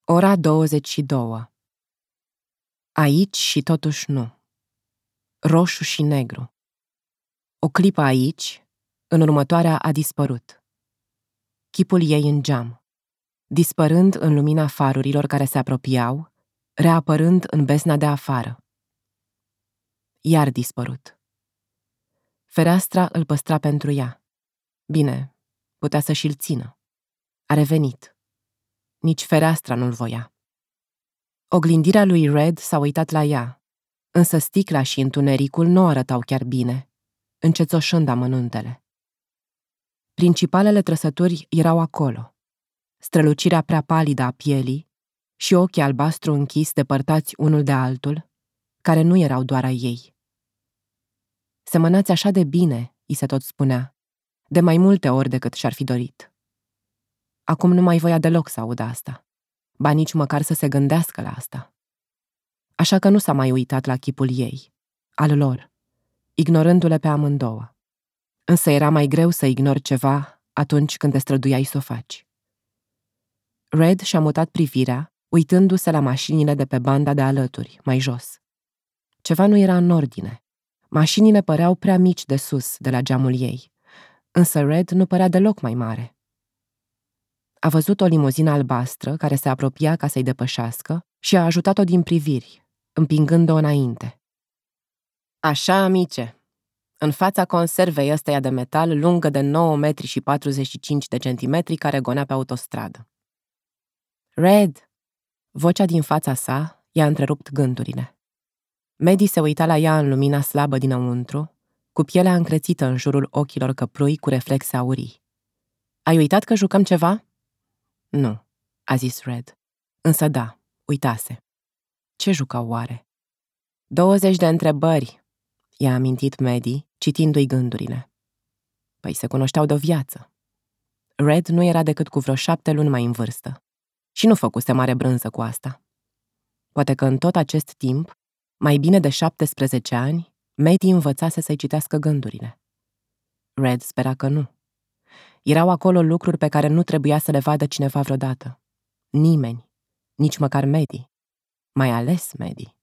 Ora 22. Aici și totuși nu. Roșu și negru. O clipă aici, în următoarea a dispărut. Chipul ei în geam, dispărând în lumina farurilor care se apropiau, reapărând în bezna de afară. Iar dispărut. Fereastra îl păstra pentru ea. Bine, putea să și-l țină. A revenit. Nici fereastra nu-l voia. Oglindirea lui Red s-a uitat la ea, însă sticla și întunericul nu arătau chiar bine, încețoșând amănuntele. Principalele trăsături erau acolo, strălucirea prea palidă a pielii și ochii albastru închis depărtați unul de altul, care nu erau doar ai ei. Semănați așa de bine, i se tot spunea, de mai multe ori decât și-ar fi dorit. Acum nu mai voia deloc să audă asta, ba nici măcar să se gândească la asta. Așa că nu s-a mai uitat la chipul ei, al lor, ignorându-le pe amândouă. Însă era mai greu să ignori ceva atunci când te străduiai să o faci. Red și-a mutat privirea, uitându-se la mașinile de pe banda de alături, mai jos. Ceva nu era în ordine. Mașinile păreau prea mici de sus, de la geamul ei, însă Red nu părea deloc mai mare. A văzut o limuzină albastră care se apropia ca să-i depășească și a ajutat-o din priviri, împingând-o înainte. Așa, amice, în fața conservei ăsteia de metal lungă de 9,45 m care gonea pe autostradă. Red! Vocea din fața sa i-a întrerupt gândurile. Maddie se uita la ea în lumina slabă dinăuntru, cu pielea încrețită în jurul ochilor căprui cu reflexe aurii. Ai uitat că jucăm ceva? Nu, a zis Red. Însă da, uitase. Ce jucau oare? 20 de întrebări, i-a amintit Maddie, citindu-i gândurile. Păi se cunoșteau de o viață. Red nu era decât cu vreo 7 luni mai în vârstă și nu făcuse mare brânză cu asta. Poate că în tot acest timp, mai bine de 17 ani, Maddie învățase să-i citească gândurile. Red spera că nu. Erau acolo lucruri pe care nu trebuia să le vadă cineva vreodată. Nimeni, nici măcar Maddie. Mai ales Maddie.